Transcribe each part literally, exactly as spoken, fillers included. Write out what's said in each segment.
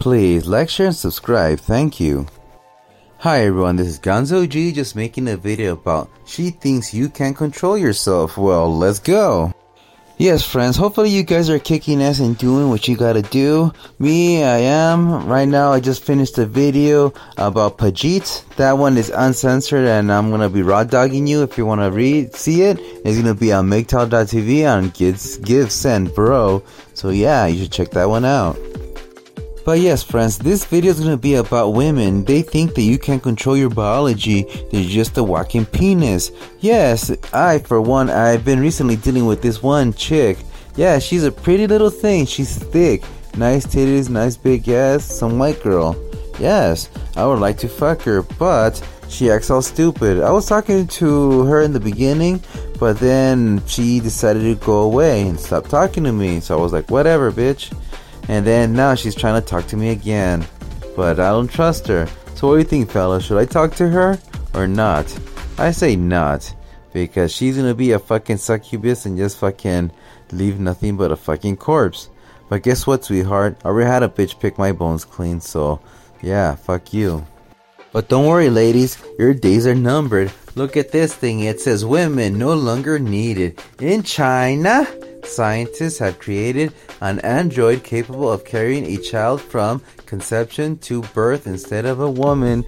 Please like, share, and subscribe. Thank you. Hi everyone, this is Gonzo G, just making a video about she thinks you can't control yourself. Well, let's go. Yes, friends, hopefully you guys are kicking ass and doing what you gotta do. Me, I am. Right now, I just finished a video about Pajit. That one is uncensored, and I'm gonna be raw dogging you. If you wanna read, see it, it's gonna be on M G T O W dot T V on Gives, Give, Send, Bro. So yeah, you should check that one out. But yes, friends, this video is going to be about women. They think that you can't control your biology. They're just a walking penis. Yes, I, for one, I've been recently dealing with this one chick. Yeah, she's a pretty little thing. She's thick. Nice titties, nice big ass, some white girl. Yes, I would like to fuck her, but she acts all stupid. I was talking to her in the beginning, but then she decided to go away and stop talking to me. So I was like, whatever, bitch. And then now she's trying to talk to me again. But I don't trust her. So what do you think, fellas? Should I talk to her or not? I say not. Because she's gonna be a fucking succubus and just fucking leave nothing but a fucking corpse. But guess what, sweetheart? I already had a bitch pick my bones clean, so yeah, fuck you. But don't worry, ladies. Your days are numbered. Look at this thing. It says women no longer needed. In China, scientists have created an android capable of carrying a child from conception to birth instead of a woman.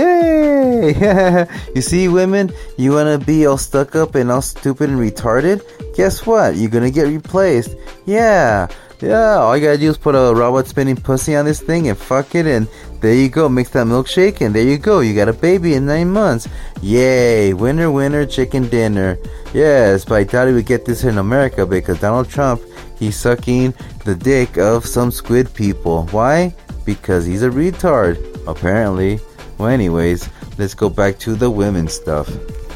Yay! You see, women, you wanna be all stuck up and all stupid and retarded? Guess what? You're gonna get replaced. Yeah. Yeah, all you gotta do is put a robot spinning pussy on this thing and fuck it, and there you go, mix that milkshake, and there you go, you got a baby in nine months. Yay, winner, winner, chicken dinner. Yes, but I doubt we get this in America because Donald Trump, he's sucking the dick of some squid people. Why? Because he's a retard, apparently. Well, anyways, let's go back to the women stuff.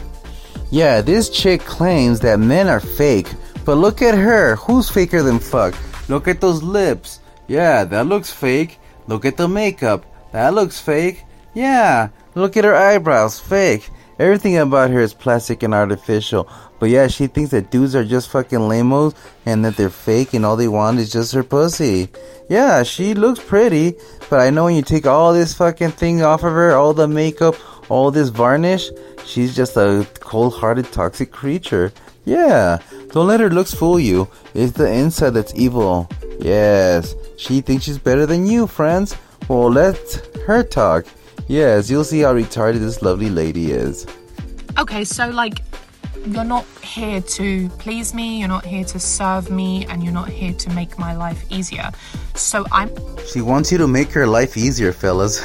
Yeah, this chick claims that men are fake, but look at her, who's faker than fuck? Look at those lips. Yeah, that looks fake. Look at the makeup. That looks fake. Yeah, look at her eyebrows. Fake. Everything about her is plastic and artificial. But yeah, she thinks that dudes are just fucking lamos and that they're fake and all they want is just her pussy. Yeah, she looks pretty. But I know when you take all this fucking thing off of her, all the makeup, all this varnish, she's just a cold-hearted, toxic creature. Yeah, don't let her looks fool you. It's the inside that's evil. Yes, she thinks she's better than you, friends. Well, let her talk. Yes, you'll see how retarded this lovely lady is. Okay, so like, you're not here to please me, you're not here to serve me, and you're not here to make my life easier. So I'm... She wants you to make her life easier, fellas.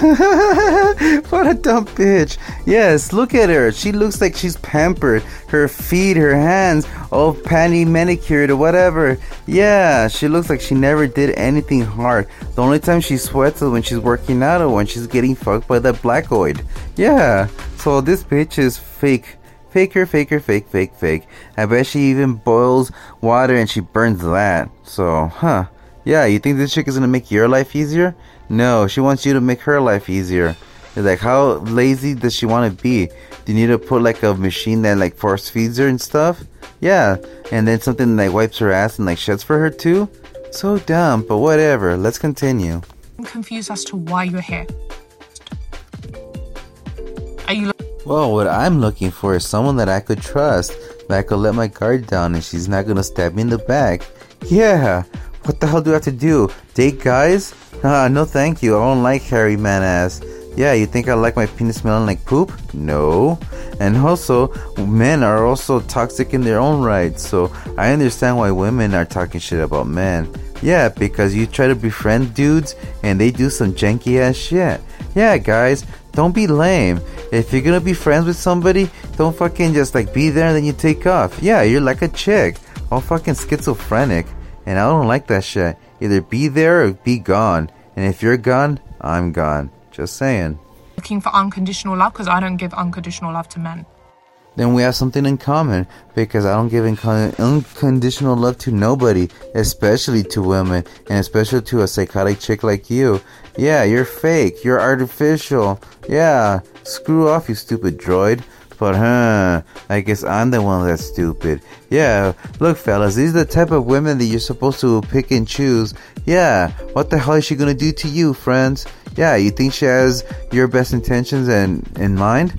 What a dumb bitch. Yes, look at her. She looks like she's pampered. Her feet, her hands, all panty manicured or whatever. Yeah, she looks like she never did anything hard. The only time she sweats is when she's working out or when she's getting fucked by that blackoid. Yeah, so this bitch is fake. Faker, faker, fake, fake, fake. I bet she even boils water and she burns that. So, huh. Yeah, you think this chick is gonna make your life easier? No, she wants you to make her life easier. It's like, how lazy does she want to be? Do you need to put like a machine that like force feeds her and stuff? Yeah, and then something that like wipes her ass and like sheds for her too? So dumb, but whatever. Let's continue. I'm confused as to why you're here. Are you... Well, what I'm looking for is someone that I could trust, that I could let my guard down and she's not gonna stab me in the back. Yeah, what the hell do I have to do? Date guys? Ah, no thank you, I don't like hairy man ass. Yeah, you think I like my penis smelling like poop? No. And also, men are also toxic in their own right, so I understand why women are talking shit about men. Yeah, because you try to befriend dudes and they do some janky ass shit. Yeah, guys, don't be lame. If you're gonna be friends with somebody, don't fucking just like be there and then you take off. Yeah, you're like a chick, all fucking schizophrenic. And I don't like that shit. Either be there or be gone. And if you're gone, I'm gone. Just saying. Looking for unconditional love? Because I don't give unconditional love to men. Then we have something in common, because I don't give inc- unconditional love to nobody, especially to women, and especially to a psychotic chick like you. Yeah, you're fake, you're artificial. Yeah, screw off, you stupid droid. But huh, I guess I'm the one that's stupid. Yeah, look fellas, these are the type of women that you're supposed to pick and choose. Yeah, what the hell is she gonna do to you, friends? Yeah, you think she has your best intentions and in mind?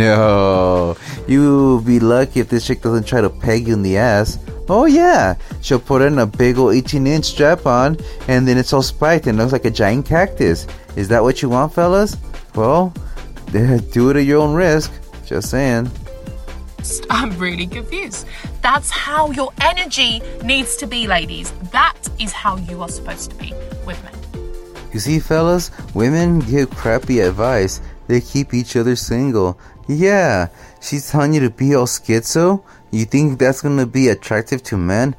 No, you'll be lucky if this chick doesn't try to peg you in the ass. Oh yeah, she'll put in a big ol' eighteen inch strap on, and then it's all spiked and looks like a giant cactus. Is that what you want, fellas? Well, do it at your own risk. Just saying. I'm really confused. That's how your energy needs to be, ladies. That is how you are supposed to be with men. You see, fellas, women give crappy advice. They keep each other single. Yeah, she's telling you to be all schizo? You think that's gonna be attractive to men?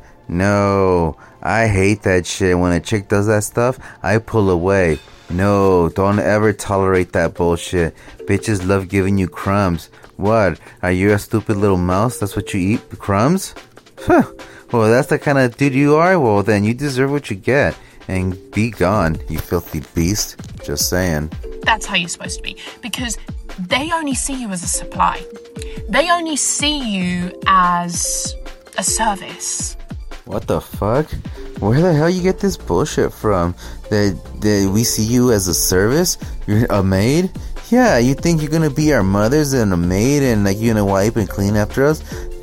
No, I hate that shit. When a chick does that stuff, I pull away. No, don't ever tolerate that bullshit. Bitches love giving you crumbs. What? Are you a stupid little mouse? That's what you eat? Crumbs? Huh. Well, that's the kind of dude you are? Well, then you deserve what you get. And be gone, you filthy beast. Just saying. That's how you're supposed to be. Because they only see you as a supply. They only see you as a service. What the fuck? Where the hell you get this bullshit from? That, that we see you as a service? You're a maid? Yeah, you think you're gonna be our mothers and a maid and like you're gonna wipe and clean after us?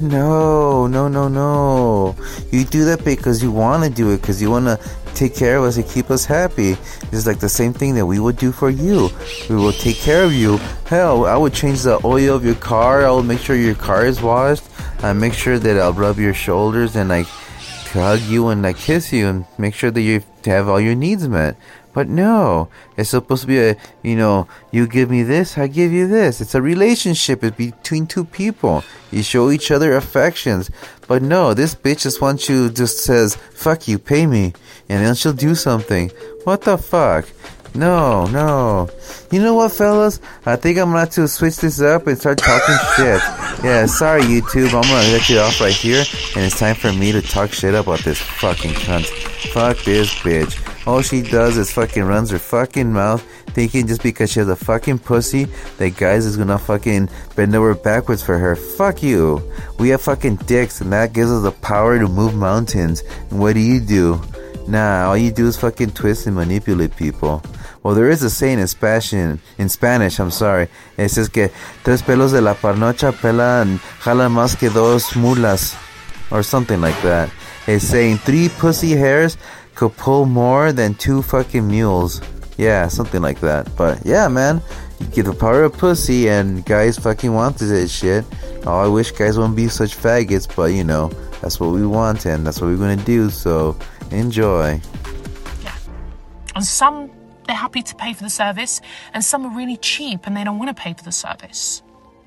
No, no, no, no. You do that because you wanna do it, because you wanna take care of us and keep us happy. It's like the same thing that we would do for you. We will take care of you. Hell, I would change the oil of your car. I will make sure your car is washed. I make sure that I'll rub your shoulders and like hug you and like kiss you and make sure that you have all your needs met. But no, it's supposed to be a, you know, you give me this, I give you this. It's a relationship. It's between two people. You show each other affections. But no, this bitch just wants you, just says, fuck you, pay me. And then she'll do something. What the fuck? No, no. You know what, fellas? I think I'm gonna have to switch this up and start talking shit. Yeah, sorry, YouTube. I'm gonna let you off right here. And it's time for me to talk shit about this fucking cunt. Fuck this bitch. All she does is fucking runs her fucking mouth, thinking just because she has a fucking pussy, that guys is gonna fucking bend over backwards for her. Fuck you. We have fucking dicks, and that gives us the power to move mountains. And what do you do? Nah, all you do is fucking twist and manipulate people. Well, there is a saying in Spanish, in Spanish, I'm sorry. It says que tres pelos de la parnocha pelan, jalan más que dos mulas. Or something like that. It's saying three pussy hairs could pull more than two fucking mules. Yeah, something like that. But yeah, man, you get the power of pussy and guys fucking want this shit. Oh, I wish guys wouldn't be such faggots, but you know, that's what we want and that's what we're gonna do, so enjoy. Yeah. And some, they're happy to pay for the service, and some are really cheap and they don't want to pay for the service.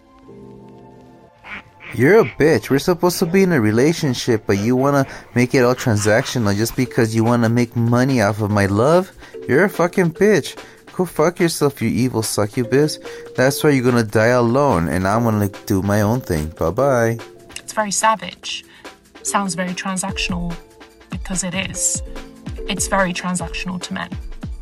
You're a bitch. We're supposed to be in a relationship, but you want to make it all transactional just because you want to make money off of my love? You're a fucking bitch. Go fuck yourself, you evil succubus. That's why you're going to die alone, and I'm going to do my own thing. Bye-bye. It's very savage. Sounds very transactional, because it is. It's very transactional to men.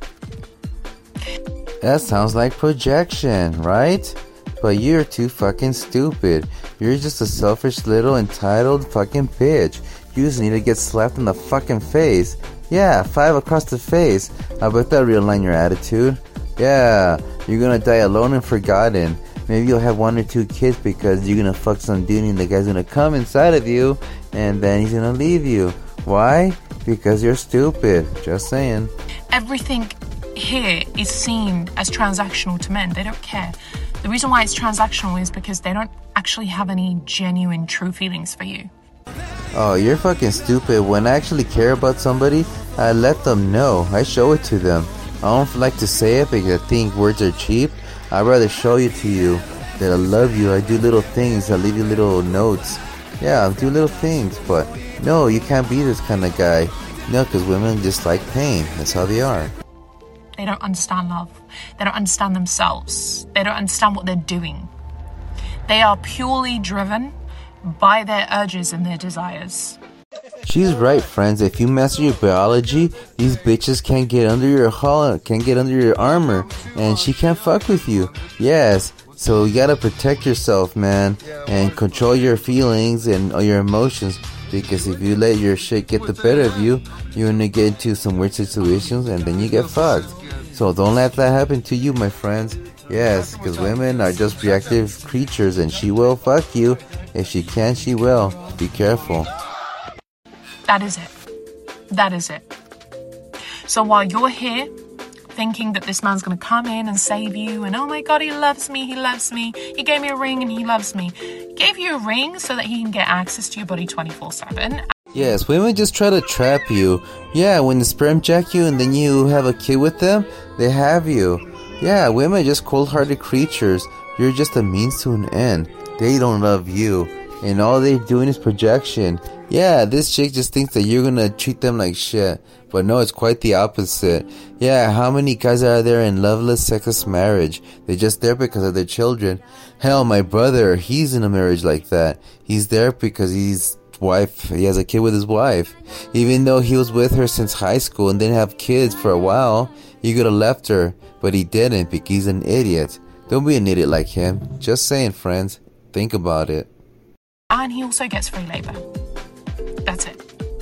That sounds like projection, right? But you're too fucking stupid. You're just a selfish little entitled fucking bitch. You just need to get slapped in the fucking face. Yeah, five across the face. I bet that'll realign your attitude. Yeah, you're gonna die alone and forgotten. Maybe you'll have one or two kids because you're gonna fuck some dude and the guy's gonna come inside of you and then he's gonna leave you. Why? Because you're stupid. Just saying. Everything here is seen as transactional to men. They don't care. The reason why it's transactional is because they don't actually have any genuine, true feelings for you. Oh, you're fucking stupid. When I actually care about somebody, I let them know. I show it to them. I don't like to say it because I think words are cheap. I'd rather show it to you that I love you. I do little things. I leave you little notes. Yeah, I do little things, but no, you can't be this kind of guy. No, because women just like pain. That's how they are. They don't understand love. They don't understand themselves. They don't understand what they're doing. They are purely driven by their urges and their desires. She's right, friends. If you master your biology, these bitches can't get under your hull, can't get under your armor, and she can't fuck with you. Yes, So you gotta protect yourself, man, and control your feelings and your emotions, because if you let your shit get the better of you, you're gonna get into some weird situations and then you get fucked. So don't let that happen to you, my friends. Yes, because women are just reactive creatures and she will fuck you. If she can, she will. Be careful. That is it. That is it. So while you're here thinking that this man's going to come in and save you, and oh my god, he loves me, he loves me, he gave me a ring and he loves me. He gave you a ring so that he can get access to your body twenty-four seven. Yes, women just try to trap you. Yeah, when the sperm jack you and then you have a kid with them, they have you. Yeah, women are just cold-hearted creatures. You're just a means to an end. They don't love you, and all they're doing is projection. Yeah, this chick just thinks that you're gonna treat them like shit. But no, it's quite the opposite. Yeah, how many guys are there in loveless, sexless marriage? They're just there because of their children. Hell, my brother, he's in a marriage like that. He's there because he's wife, he has a kid with his wife. Even though he was with her since high school and didn't have kids for a while, he could have left her. But he didn't because he's an idiot. Don't be an idiot like him. Just saying, friends. Think about it. And he also gets free labor. That's it.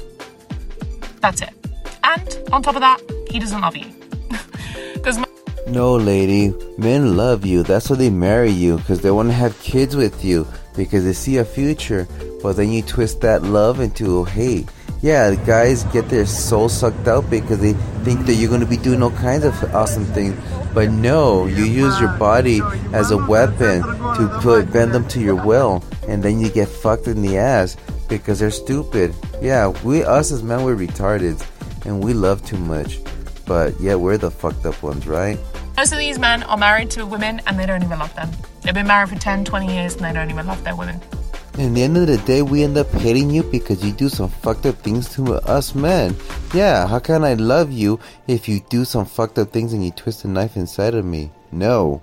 That's it. And on top of that, he doesn't love you. Because no, lady, men love you. That's why they marry you, because they want to have kids with you, because they see a future. But then you twist that love into hate. Yeah, the guys get their soul sucked out because they think that you're going to be doing all kinds of awesome things. But no, you use your body as a weapon to put bend them to your will, and then you get fucked in the ass because they're stupid. Yeah, we us as men, we're retarded, and we love too much. But yeah, we're the fucked up ones, right? Most of these men are married to women and they don't even love them. They've been married for ten, twenty years and they don't even love their women. In the end of the day, we end up hating you because you do some fucked up things to us men. Yeah, how can I love you if you do some fucked up things and you twist a knife inside of me? No.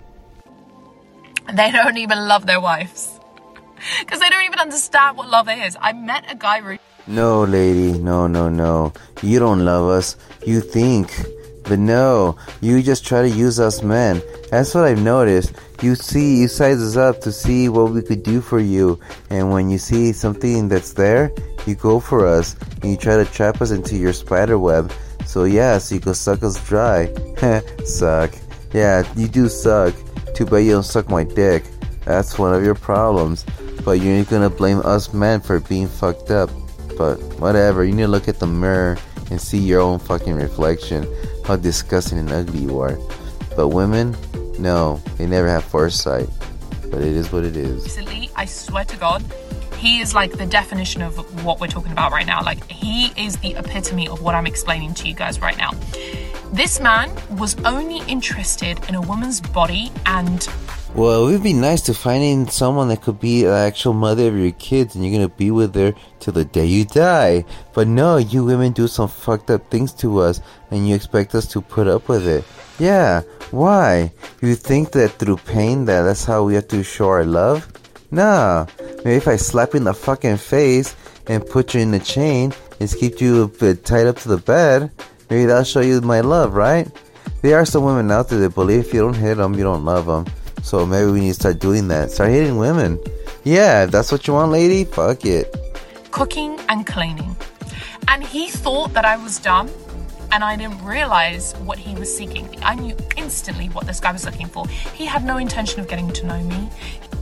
They don't even love their wives. Because they don't even understand what love is. I met a guy... Re- no, lady. No, no, no. You don't love us. You think. But no, you just try to use us men. That's what I've noticed. You see, you size us up to see what we could do for you. And when you see something that's there, you go for us. And you try to trap us into your spider web. So yeah, so you can suck us dry. Suck. Yeah, you do suck. Too bad you don't suck my dick. That's one of your problems. But you're gonna blame us men for being fucked up. But whatever, you need to look at the mirror and see your own fucking reflection. How disgusting and ugly you are. But women, no, they never have foresight. But it is what it is. Recently, I swear to God, he is like the definition of what we're talking about right now. Like, he is the epitome of what I'm explaining to you guys right now. This man was only interested in a woman's body and... Well, it would be nice to find someone that could be the actual mother of your kids and you're going to be with her till the day you die. But no, you women do some fucked up things to us and you expect us to put up with it. Yeah, why? You think that through pain that that's how we have to show our love? Nah, maybe if I slap you in the fucking face and put you in a chain and keep you a bit tied up to the bed, maybe that'll show you my love, right? There are some women out there that believe if you don't hit them, you don't love them. So maybe we need to start doing that. Start hitting women. Yeah, if that's what you want, lady, fuck it. Cooking and cleaning. And he thought that I was dumb and I didn't realize what he was seeking. I knew instantly what this guy was looking for. He had no intention of getting to know me.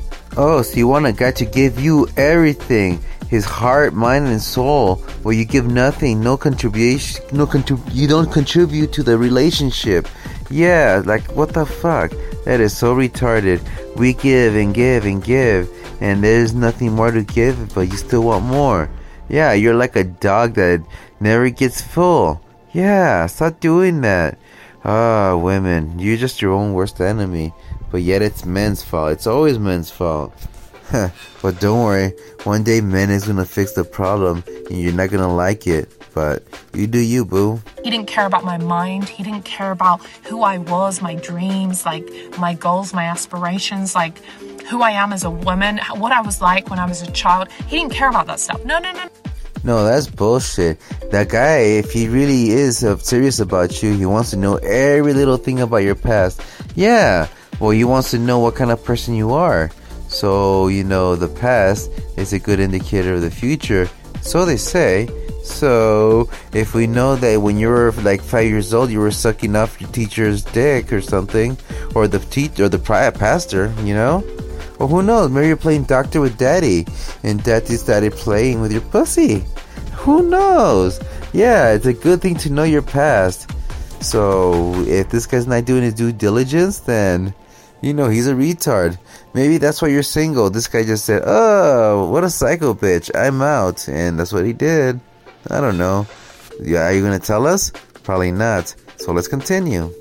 Oh, so you want a guy to give you everything. His heart, mind, and soul. Well, you give nothing. No contribution. No contrib- You don't contribute to the relationship. Yeah, like what the fuck? That is so retarded. We give and give and give, and there's nothing more to give, but you still want more. Yeah, you're like a dog that never gets full. Yeah, stop doing that. Ah, women, you're just your own worst enemy. But yet it's men's fault. It's always men's fault. But don't worry, one day men is gonna fix the problem, and you're not gonna like it. But you do you, boo. He didn't care about my mind. He didn't care about who I was, my dreams, like my goals, my aspirations, like who I am as a woman, what I was like when I was a child. He didn't care about that stuff. No, no, no. No, that's bullshit. That guy, if he really is uh, serious about you, he wants to know every little thing about your past. Yeah, Well, he wants to know what kind of person you are. So, you know, the past is a good indicator of the future. So they say. So, if we know that when you were like five years old, you were sucking off your teacher's dick or something, or the teacher, or the prior pastor, you know? Well, who knows? Maybe you're playing doctor with daddy, and daddy started playing with your pussy. Who knows? Yeah, it's a good thing to know your past. So, if this guy's not doing his due diligence, then, you know, he's a retard. Maybe that's why you're single. This guy just said, oh, what a psycho bitch. I'm out. And that's what he did. I don't know. Yeah, are you going to tell us? Probably not. So let's continue.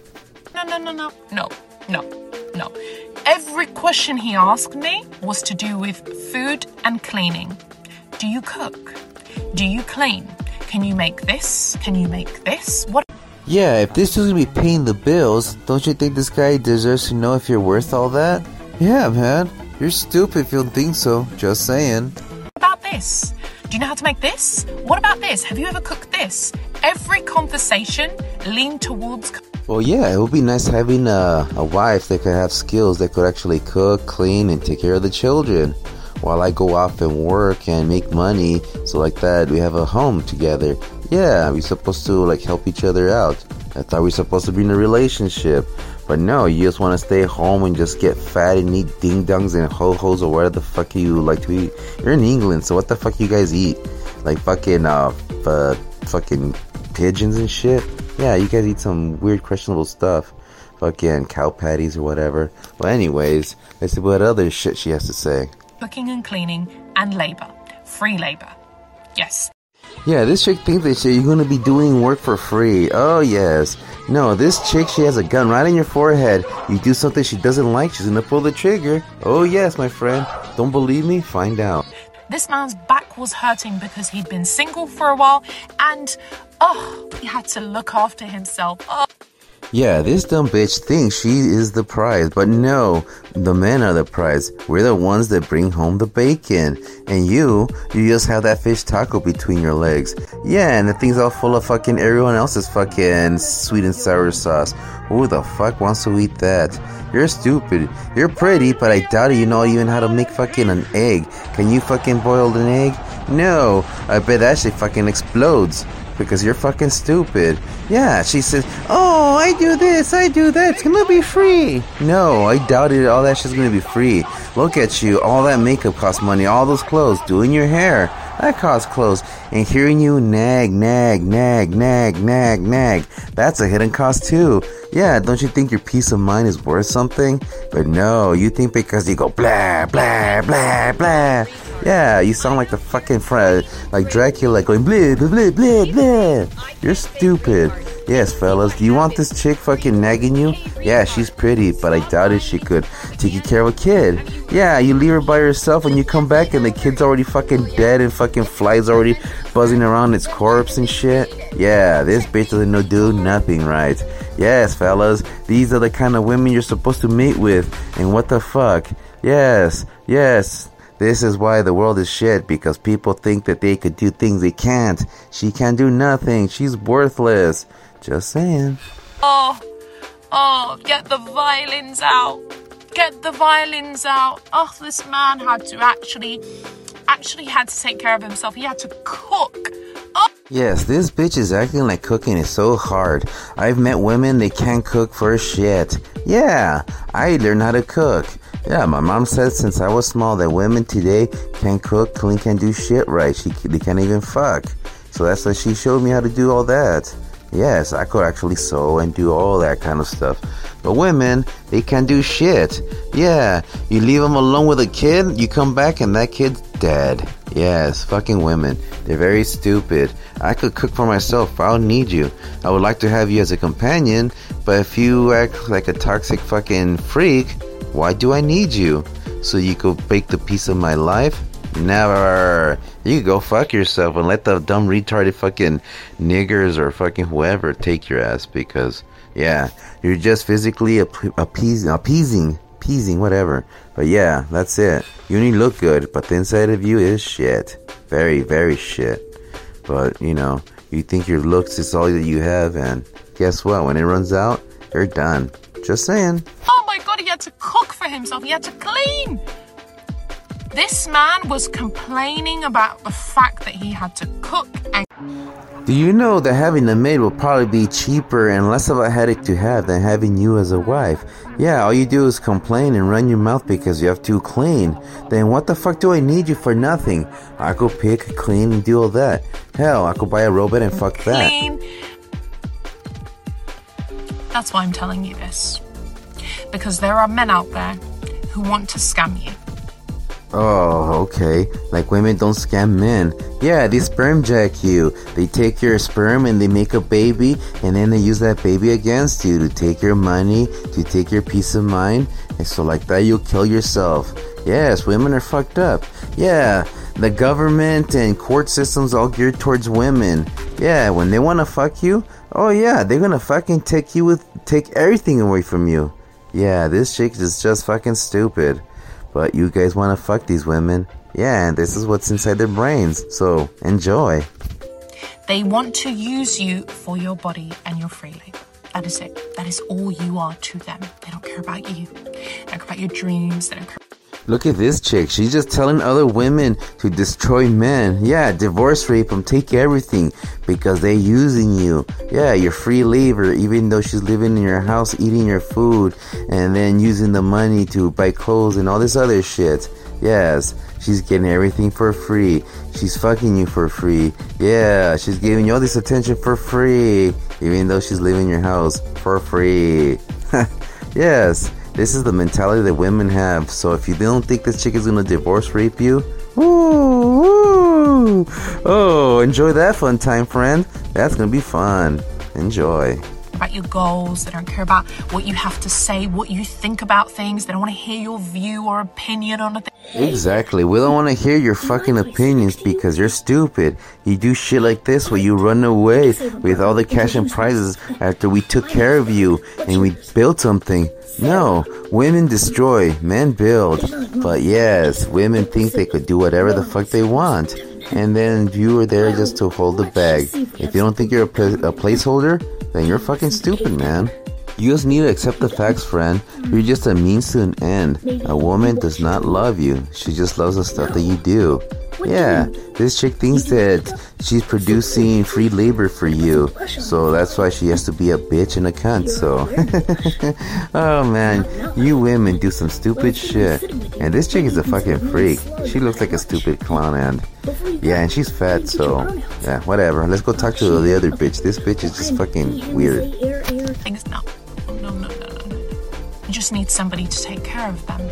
No, no, no, no, no, no, no. Every question he asked me was to do with food and cleaning. Do you cook? Do you clean? Can you make this? Can you make this? What? Yeah, if this is going to be paying the bills, don't you think this guy deserves to know if you're worth all that? Yeah, man. You're stupid if you don't think so. Just saying. What about this? Do you know how to make this? What about this? Have you ever cooked this? Every conversation leaned towards... Well, yeah, it would be nice having a, a wife that could have skills that could actually cook, clean, and take care of the children. While I go off and work and make money, so like that, we have a home together. Yeah, we're supposed to like help each other out. I thought we were supposed to be in a relationship. But no, you just want to stay home and just get fat and eat ding-dongs and ho-hos or whatever the fuck you like to eat. You're in England, so what the fuck you guys eat? Like fucking, uh, uh fucking pigeons and shit? Yeah, you guys eat some weird questionable stuff. Fucking cow patties or whatever. Well, anyways, let's see what other shit she has to say. Cooking and cleaning and labor. Free labor. Yes. Yeah, this chick thinks that shit, you're gonna be doing work for free. Oh, yes. No, this chick, she has a gun right in your forehead. You do something she doesn't like, she's gonna pull the trigger. Oh, yes, my friend. Don't believe me? Find out. This man's back was hurting because he'd been single for a while and, oh, he had to look after himself. Oh. Yeah, this dumb bitch thinks she is the prize, but no, the men are the prize. We're the ones that bring home the bacon. And you, you just have that fish taco between your legs. Yeah, and the thing's all full of fucking everyone else's fucking sweet and sour sauce. Who the fuck wants to eat that? You're stupid. You're pretty, but I doubt you know even how to make fucking an egg. Can you fucking boil an egg? No, I bet that shit fucking explodes. Because you're fucking stupid. Yeah, she says, oh, I do this, I do that, it's gonna be free. No, I doubt it, all that shit's gonna be free. Look at you, all that makeup costs money, all those clothes, doing your hair, that costs clothes. And hearing you nag, nag, nag, nag, nag, nag, that's a hidden cost too. Yeah, don't you think your peace of mind is worth something? But no, you think because you go blah, blah, blah, blah. Yeah, you sound like the fucking friend, like Dracula, going blah, blah, blah, blah, blah. You're stupid. Yes, fellas, do you want this chick fucking nagging you? Yeah, she's pretty, but I doubted she could take care of a kid. Yeah, you leave her by herself and you come back and the kid's already fucking dead and fucking flies already buzzing around its corpse and shit. Yeah, this bitch doesn't know do nothing right. Yes, fellas, these are the kind of women you're supposed to mate with. And what the fuck? Yes, yes. This is why the world is shit, because people think that they could do things they can't. She can't do nothing. She's worthless. Just saying. Oh, oh, get the violins out. Get the violins out. Oh, this man had to actually, actually had to take care of himself. He had to cook. Oh. Yes, this bitch is acting like cooking is so hard. I've met women, they can't cook for shit. Yeah, I learned how to cook. Yeah, my mom said since I was small that women today can't cook, clean, can't do shit right. She, they can't even fuck. So that's why she showed me how to do all that. Yes, I could actually sew and do all that kind of stuff. But women, they can't do shit. Yeah, you leave them alone with a kid, you come back and that kid's dead. Yes, fucking women. They're very stupid. I could cook for myself. I don't need you. I would like to have you as a companion, but if you act like a toxic fucking freak, why do I need you? So you could bake the piece of my life? Never. You could go fuck yourself and let the dumb retarded fucking niggers or fucking whoever take your ass, because yeah, you're just physically appeasing, appeasing, appeasing, whatever. But yeah, that's it. You only look good, but the inside of you is shit. Very, very shit. But you know, you think your looks is all that you have, and guess what? When it runs out, you're done. Just saying. Oh my god, himself. He had to clean. This man was complaining about the fact that he had to cook and... Do you know that having a maid will probably be cheaper and less of a headache to have than having you as a wife? Yeah, all you do is complain and run your mouth because you have to clean. Then what the fuck do I need you for? Nothing. I go pick, clean, and do all that. Hell, I could buy a robot and fuck that. Clean. That's why I'm telling you this. Because there are men out there who want to scam you. Oh, okay. Like women don't scam men. Yeah, they sperm jack you. They take your sperm and they make a baby, and then they use that baby against you to take your money, to take your peace of mind. And so like that, you'll kill yourself. Yes, women are fucked up. Yeah, the government and court systems all geared towards women. Yeah, when they want to fuck you, oh yeah, they're gonna fucking take you with, take everything away from you. Yeah, this chick is just fucking stupid. But you guys want to fuck these women. Yeah, and this is what's inside their brains. So, enjoy. They want to use you for your body and your freely. That is it. That is all you are to them. They don't care about you. They don't care about your dreams. They don't care. Look at this chick. She's just telling other women to destroy men. Yeah, divorce, rape them, take everything because they're using you. Yeah, you're free labor, even though she's living in your house, eating your food, and then using the money to buy clothes and all this other shit. Yes, she's getting everything for free. She's fucking you for free. Yeah, she's giving you all this attention for free, even though she's living in your house for free. Yes. This is the mentality that women have. So if you don't think this chick is gonna divorce rape you, woo, woo. Oh, enjoy that fun time, friend. That's gonna be fun. Enjoy. About your goals. They don't care about what you have to say, what you think about things. They don't want to hear your view or opinion on a thing. Exactly. We don't want to hear your fucking opinions because you're stupid. You do shit like this where you run away with all the cash and prizes after we took care of you and we built something. No, women destroy, men build. But yes, women think they could do whatever the fuck they want. And then you are there just to hold the bag. If you don't think you're a, pla- a placeholder, then you're fucking stupid, man. You just need to accept the facts, friend. You're just a means to an end. A woman does not love you. She just loves the stuff that you do. Yeah, this chick thinks that she's producing free labor for you. So that's why she has to be a bitch and a cunt, so. Oh man, you women do some stupid shit. And this chick is a fucking freak. She looks like a stupid clown and... yeah, and she's fat, so... yeah, whatever. Let's go talk to the other bitch. This bitch is just fucking weird. Things no. No, no, no, no, no. You just need somebody to take care of them.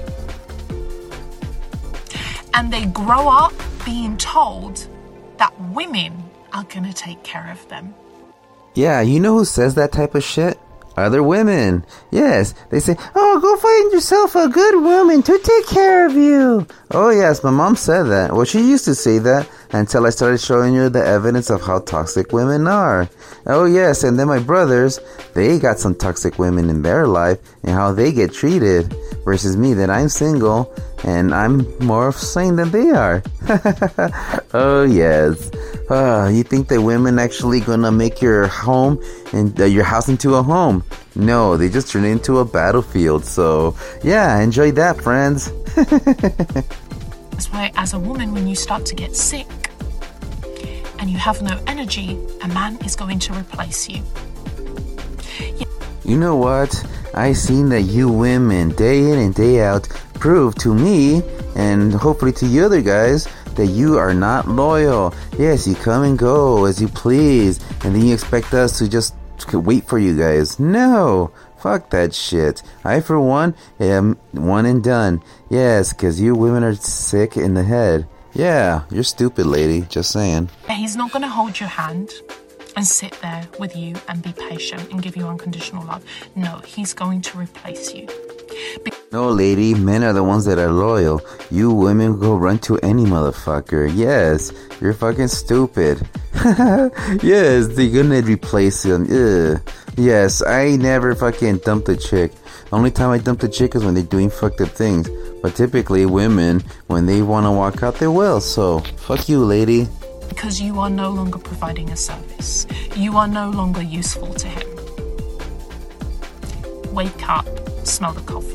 And they grow up being told that women are gonna take care of them. Yeah, you know who says that type of shit? Other women. Yes, they say, oh, go find yourself a good woman to take care of you. Oh yes, my mom said that. Well, she used to say that until I started showing you the evidence of how toxic women are. Oh yes, and then my brothers, they got some toxic women in their life and how they get treated. Versus me, that I'm single and I'm more sane than they are. Oh yes. Uh, you think that women actually gonna make your home and uh, your house into a home? No, they just turn it into a battlefield. So yeah, enjoy that, friends. That's why as a woman, when you start to get sick and you have no energy, a man is going to replace you. Yeah. You know what? I seen that you women day in and day out prove to me and hopefully to you other guys that you are not loyal. Yes, you come and go as you please, and then you expect us to just wait for you guys. No, fuck that shit. I, for one, am one and done. Yes, because you women are sick in the head. Yeah, you're stupid, lady. Just saying. He's not going to hold your hand and sit there with you and be patient and give you unconditional love. No, he's going to replace you. Be- no, lady, men are the ones that are loyal. You women go run to any motherfucker. Yes, you're fucking stupid. Yes, they're gonna replace him. Ugh. Yes, I never fucking dumped a chick. The only time I dumped a chick is when they're doing fucked up things. But typically, women, when they want to walk out, they will. So, fuck you, lady. Because you are no longer providing a service. You are no longer useful to him. Wake up, smell the coffee.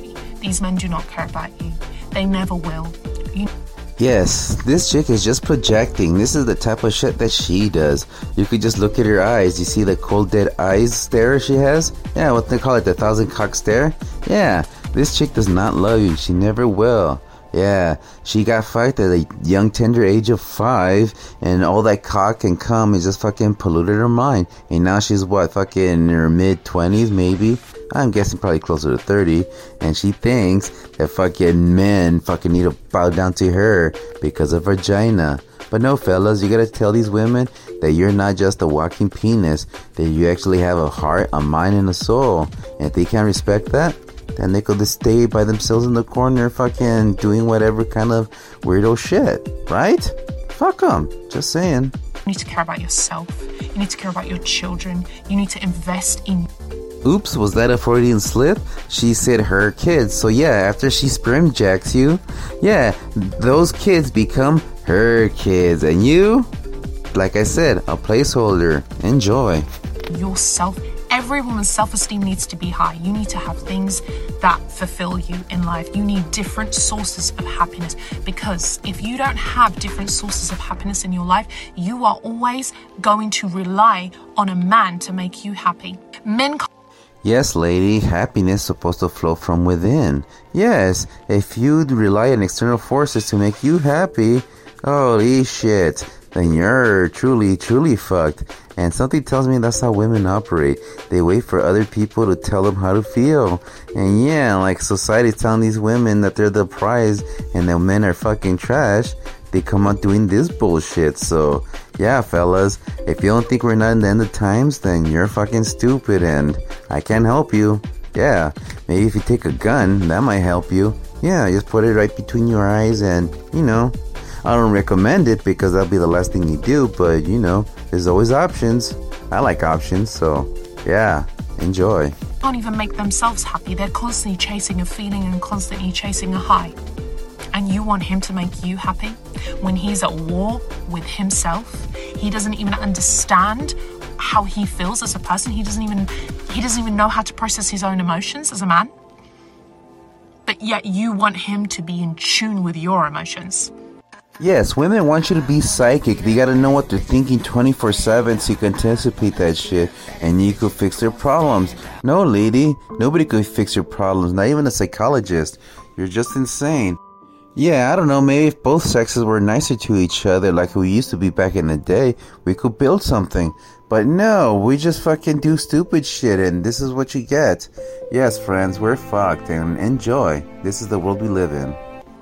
These men do not care about you. They never will. You Yes, this chick is just projecting. This is the type of shit that she does. You could just look at her eyes. You see the cold dead eyes stare she has? Yeah, what they call it, the thousand cock stare? Yeah, this chick does not love you. She never will. Yeah, she got fucked at a young tender age of five, and all that cock and cum is just fucking polluted her mind. And now she's what, fucking in her mid twenties maybe? I'm guessing probably closer to thirty, and she thinks that fucking men fucking need to bow down to her because of vagina. But no, fellas, you gotta tell these women that you're not just a walking penis, that you actually have a heart, a mind, and a soul. And if they can't respect that, then they could just stay by themselves in the corner fucking doing whatever kind of weirdo shit, right? Fuck them. Just saying. You need to care about yourself. You need to care about your children. You need to invest in... Oops, was that a Freudian slip? She said her kids. So yeah, after she sperm jacks you, yeah, those kids become her kids. And you, like I said, a placeholder. Enjoy. Yourself. Every woman's self-esteem needs to be high. You need to have things that fulfill you in life. You need different sources of happiness, because if you don't have different sources of happiness in your life, you are always going to rely on a man to make you happy. Men... Yes, lady, happiness is supposed to flow from within. Yes, if you rely on external forces to make you happy, holy shit, then you're truly, truly fucked. And something tells me that's how women operate. They wait for other people to tell them how to feel. And yeah, like society's telling these women that they're the prize and that men are fucking trash, they come out doing this bullshit. So yeah, fellas, if you don't think we're not in the end of times, then you're fucking stupid and I can't help you. Yeah, maybe if you take a gun, that might help you. Yeah, just put it right between your eyes and, you know, I don't recommend it because that'll be the last thing you do, but you know, there's always options. I like options, so yeah, enjoy. Can't even make themselves happy. They're constantly chasing a feeling and constantly chasing a high. And you want him to make you happy when he's at war with himself. He doesn't even understand how he feels as a person. He doesn't even he doesn't even know how to process his own emotions as a man. But yet you want him to be in tune with your emotions. Yes, women want you to be psychic. They gotta know what they're thinking twenty-four seven so you can anticipate that shit and you could fix their problems. No, lady, nobody could fix your problems, not even a psychologist. You're just insane. Yeah, I don't know, maybe if both sexes were nicer to each other like we used to be back in the day, we could build something. But no, we just fucking do stupid shit and this is what you get. Yes, friends, we're fucked and enjoy. This is the world we live in.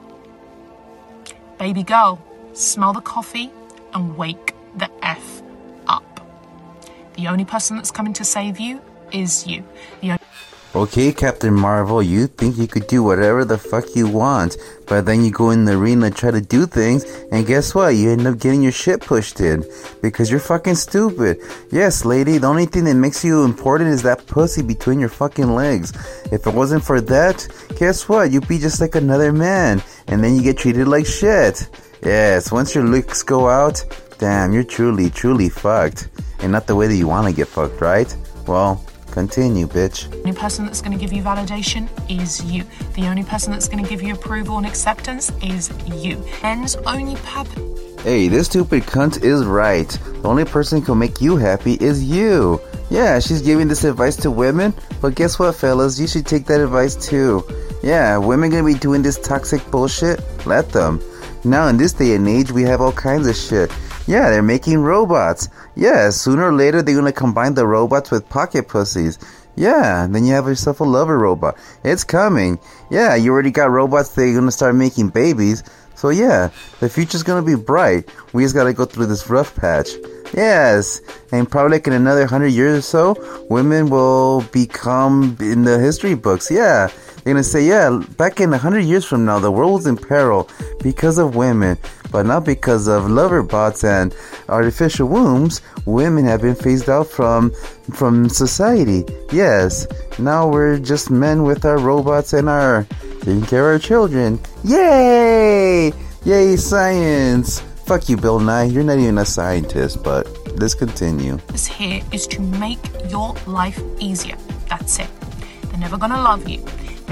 Baby girl, smell the coffee and wake the F up. The only person that's coming to save you is you. The only Okay, Captain Marvel, you think you could do whatever the fuck you want, but then you go in the arena and try to do things, and guess what? You end up getting your shit pushed in, because you're fucking stupid. Yes, lady, the only thing that makes you important is that pussy between your fucking legs. If it wasn't for that, guess what? You'd be just like another man, and then you get treated like shit. Yes, once your looks go out, damn, you're truly, truly fucked. And not the way that you want to get fucked, right? Well, continue, bitch. The only person that's going to give you validation is you. The only person that's going to give you approval and acceptance is you. Men's only purpose. Hey, this stupid cunt is right. The only person who can make you happy is you. Yeah, she's giving this advice to women, but guess what, fellas? You should take that advice too. Yeah, women gonna be doing this toxic bullshit? Let them. Now in this day and age, we have all kinds of shit. Yeah, they're making robots. Yeah, sooner or later they're gonna combine the robots with pocket pussies. Yeah, then you have yourself a lover robot. It's coming. Yeah, you already got robots that are gonna start making babies. So yeah, the future's gonna be bright. We just gotta go through this rough patch. Yes, and probably like in another hundred years or so, women will become in the history books. Yeah, they're gonna say, yeah, back in a hundred years from now, the world was in peril because of women, but not because of lover bots and artificial wombs. Women have been phased out from from society. Yes, now we're just men with our robots and our taking care of our children. Yay! Yay, science! Fuck you, Bill Nye. You're not even a scientist, but let's continue. This here is to make your life easier. That's it. They're never gonna love you.